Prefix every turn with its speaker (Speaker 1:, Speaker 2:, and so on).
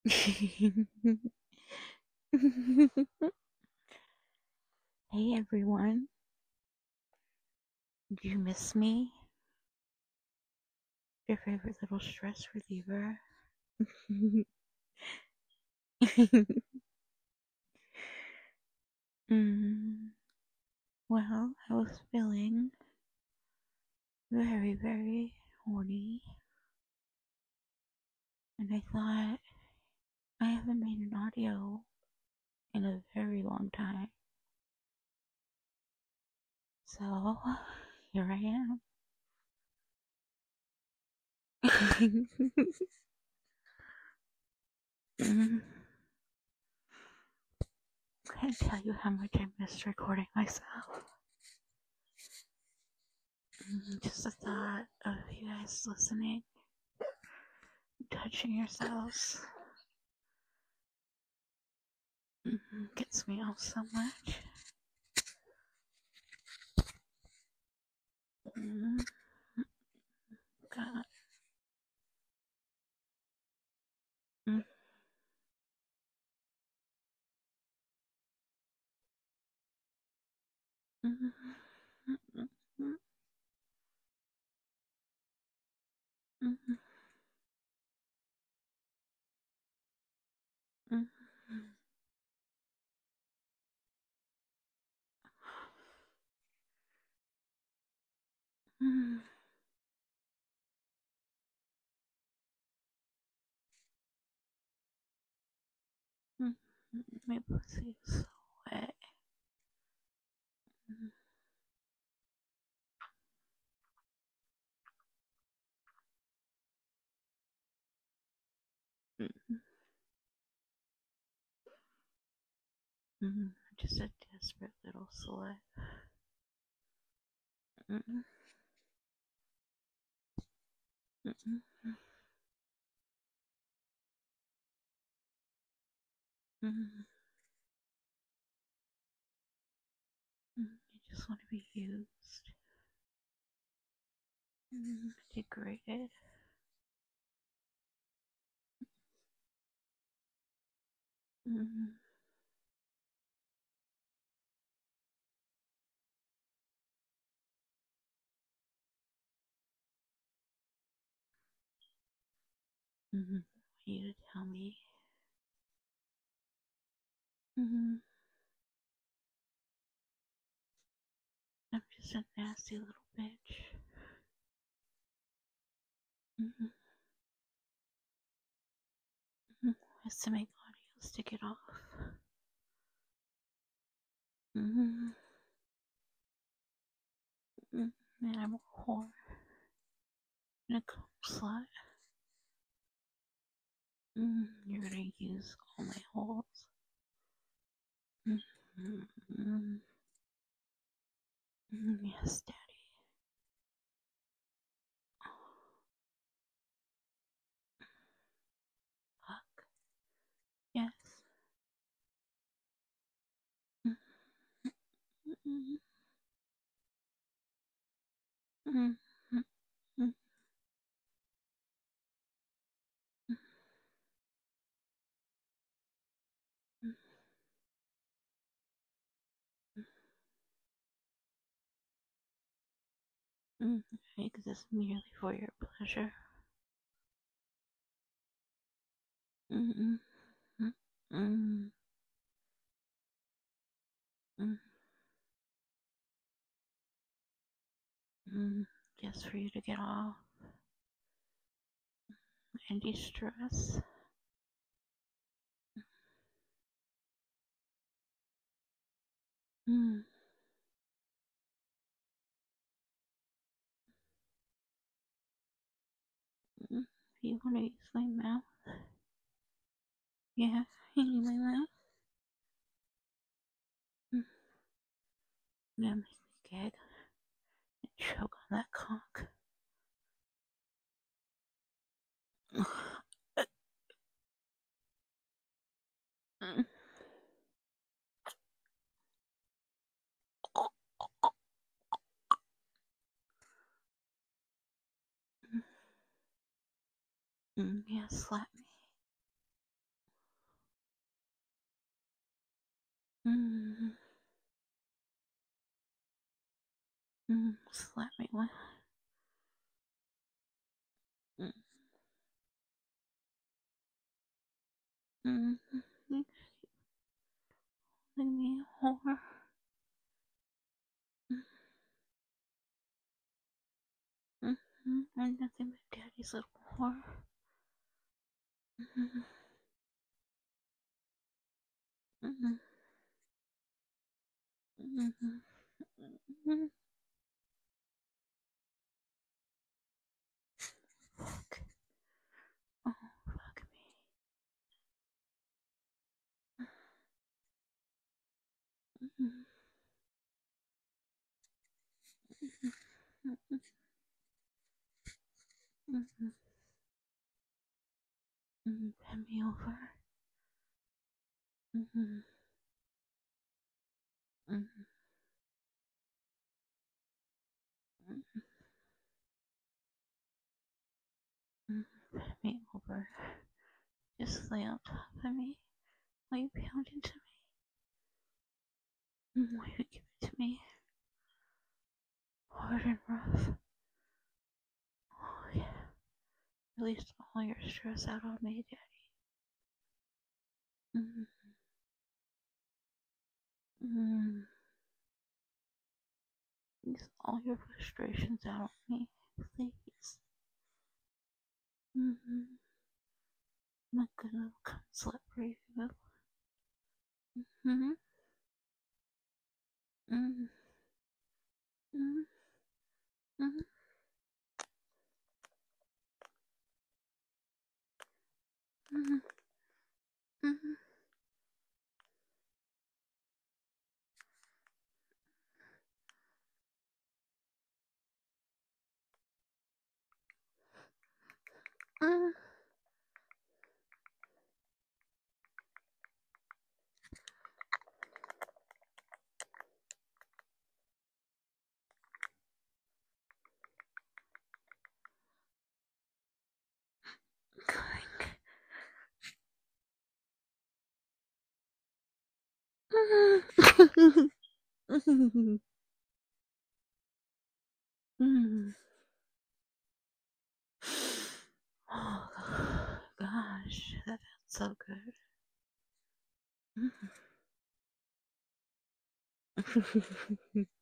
Speaker 1: Hey everyone, do you miss me? Your favorite little stress reliever? mm, well, I was feeling very, very horny, and I thought I haven't made an audio in a very long time. So, here I am. mm, Can't tell you how much I missed recording myself. Just the thought of you guys listening, touching yourselves, gets me off so much. God. Mm. My pussy is so wet. Just a desperate little slut. You just want to be used, degraded. I want you to tell me. I'm just a nasty little bitch. Has to make audios to get off. And I'm a whore and a cum slut. You're gonna use all my holes. Yes, Daddy. Fuck. Yes. I exist merely for your pleasure. Just for you to get off and de-stress. You want to use my mouth? Yeah, you need my mouth? Yeah, make me gag and choke on that cock. Yeah, slap me. Mm, slap me one. Mm, mm, leave me a whore. I'm nothing but daddy's little whore. Mm, mm, mm, mm, fuck. Oh, fuck me. Bend me over. Mm, mm, mm, Bend me over. Just lay on top of me while you pound into me. While you give it to me. Hard and rough. Oh, yeah. Release all your stress out on me, Daddy. Mm, mm. Release all your frustrations out on me, please. Mm-hmm. I'm a good little slut for you. Mm-hmm. Mm-hmm. Mm-hmm. Mm-hmm. Mm-hmm. Mm-hmm. Mm-hmm. Mm. Oh gosh, that felt so good.